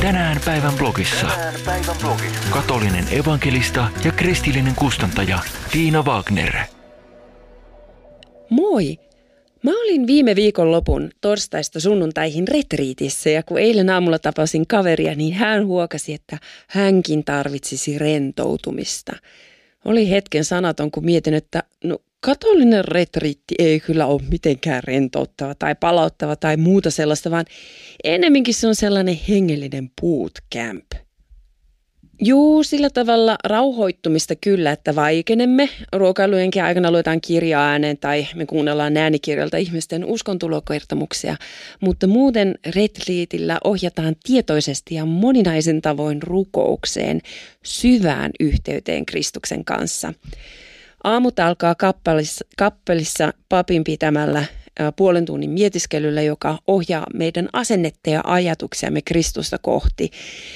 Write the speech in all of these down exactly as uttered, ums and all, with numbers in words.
Tänään päivän blogissa. Tänään päivän blogissa. Katolinen evankelista ja kristillinen kustantaja Tiina Wagner. Moi! Mä olin viime viikonlopun torstaista sunnuntaihin retriitissä ja kun eilen aamulla tapasin kaveria, niin hän huokasi, että hänkin tarvitsisi rentoutumista. Oli hetken sanaton, kun mietin, että no, katolinen retriitti ei kyllä ole mitenkään rentouttava tai palauttava tai muuta sellaista, vaan ennemminkin se on sellainen hengellinen bootcamp. Juu, sillä tavalla rauhoittumista kyllä, että vaikenemme. Ruokailujenkin aikana luetaan kirjaa ääneen tai me kuunnellaan äänikirjalta ihmisten uskontulokertomuksia, mutta muuten retriitillä ohjataan tietoisesti ja moninaisin tavoin rukoukseen, syvään yhteyteen Kristuksen kanssa. Aamut alkaa kappelissa, kappelissa papin pitämällä puolen tunnin mietiskelyllä, joka ohjaa meidän asennetta ja ajatuksiamme Kristusta kohti.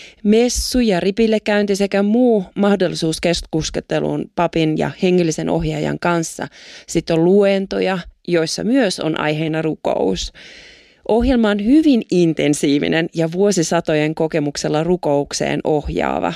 Messu ja ripillekäynti sekä muu mahdollisuus keskusteluun papin ja hengellisen ohjaajan kanssa. Sitten on luentoja, joissa myös on aiheena rukous. Ohjelma on hyvin intensiivinen ja vuosisatojen kokemuksella rukoukseen ohjaava.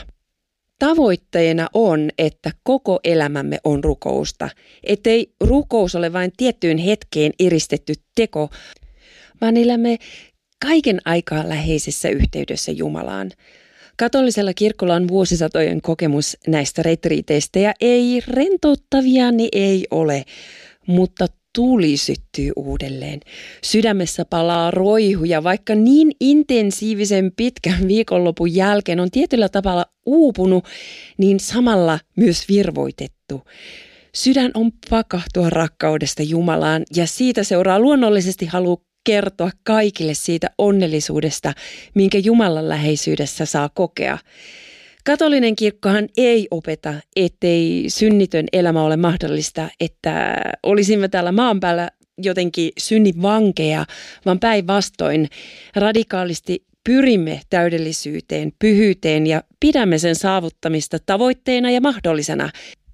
Tavoitteena on, että koko elämämme on rukousta, ettei rukous ole vain tiettyyn hetkeen eristetty teko, vaan elämme kaiken aikaa läheisessä yhteydessä Jumalaan. Katolisella kirkolla on vuosisatojen kokemus näistä retriiteistä ja ei rentouttavia ne ei ole, mutta tuli syttyy uudelleen. Sydämessä palaa roihuja, vaikka niin intensiivisen pitkän viikonlopun jälkeen on tietyllä tavalla uupunut, niin samalla myös virvoitettu. Sydän on pakahtua rakkaudesta Jumalaan ja siitä seuraa luonnollisesti halu kertoa kaikille siitä onnellisuudesta, minkä Jumalan läheisyydessä saa kokea. Katolinen kirkkohan ei opeta, ettei synnitön elämä ole mahdollista, että olisimme täällä maan päällä jotenkin synnin vankeja, vaan päinvastoin radikaalisti pyrimme täydellisyyteen, pyhyyteen ja pidämme sen saavuttamista tavoitteena ja mahdollisena.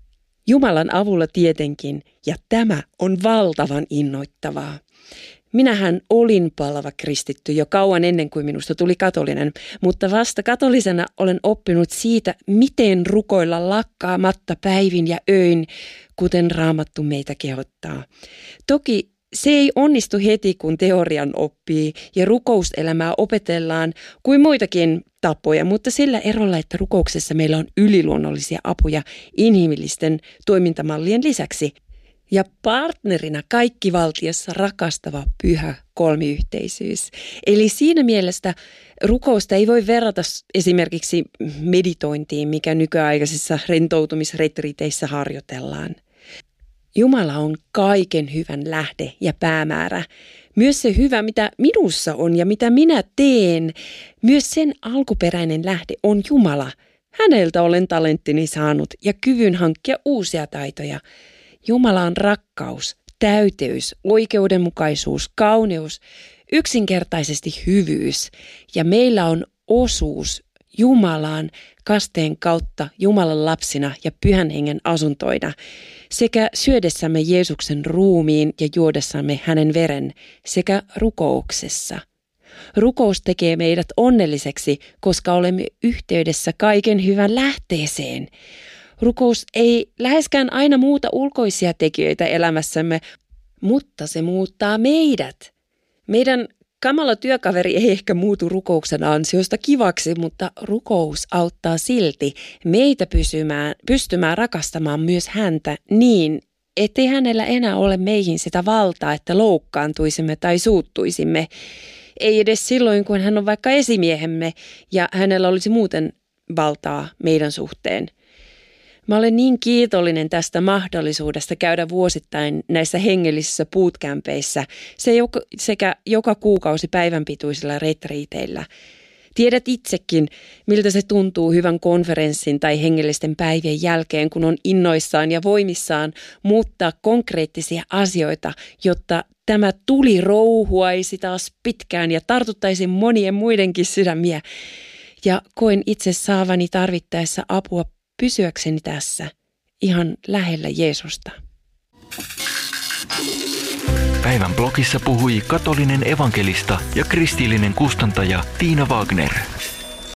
Jumalan avulla tietenkin, ja tämä on valtavan innoittavaa. Minähän olin palava kristitty jo kauan ennen kuin minusta tuli katolinen, mutta vasta katolisena olen oppinut siitä, miten rukoilla lakkaamatta päivin ja öin, kuten Raamattu meitä kehottaa. Toki se ei onnistu heti, kun teorian oppii ja rukouselämää opetellaan kuin muitakin tapoja, mutta sillä erolla, että rukouksessa meillä on yliluonnollisia apuja inhimillisten toimintamallien lisäksi. Ja partnerina kaikki valtiossa rakastava pyhä kolmiyhteisyys. Eli siinä mielessä rukousta ei voi verrata esimerkiksi meditointiin, mikä nykyaikaisissa rentoutumisretriiteissä harjoitellaan. Jumala on kaiken hyvän lähde ja päämäärä. Myös se hyvä, mitä minussa on ja mitä minä teen, myös sen alkuperäinen lähde on Jumala. Häneltä olen talenttini saanut ja kyvyn hankkia uusia taitoja. Jumala on rakkaus, täyteys, oikeudenmukaisuus, kauneus, yksinkertaisesti hyvyys ja meillä on osuus Jumalaan kasteen kautta Jumalan lapsina ja pyhän hengen asuntoina sekä syödessämme Jeesuksen ruumiin ja juodessamme hänen veren sekä rukouksessa. Rukous tekee meidät onnelliseksi, koska olemme yhteydessä kaiken hyvän lähteeseen. Rukous ei läheskään aina muuta ulkoisia tekijöitä elämässämme, mutta se muuttaa meidät. Meidän kamala työkaveri ei ehkä muutu rukouksen ansiosta kivaksi, mutta rukous auttaa silti meitä pysymään, pystymään rakastamaan myös häntä niin, ettei hänellä enää ole meihin sitä valtaa, että loukkaantuisimme tai suuttuisimme. Ei edes silloin, kun hän on vaikka esimiehemme ja hänellä olisi muuten valtaa meidän suhteen. Mä olen niin kiitollinen tästä mahdollisuudesta käydä vuosittain näissä hengellisissä bootcampeissa sekä joka kuukausi päivän pituisilla retriiteillä. Tiedät itsekin, miltä se tuntuu hyvän konferenssin tai hengellisten päivien jälkeen, kun on innoissaan ja voimissaan muuttaa konkreettisia asioita, jotta tämä tuli rouhuaisi taas pitkään ja tartuttaisi monien muidenkin sydämiä. Ja koen itse saavani tarvittaessa apua pysyäkseni tässä ihan lähellä Jeesusta. Päivän blogissa puhui katolinen evankelista ja kristillinen kustantaja Tiina Wagner.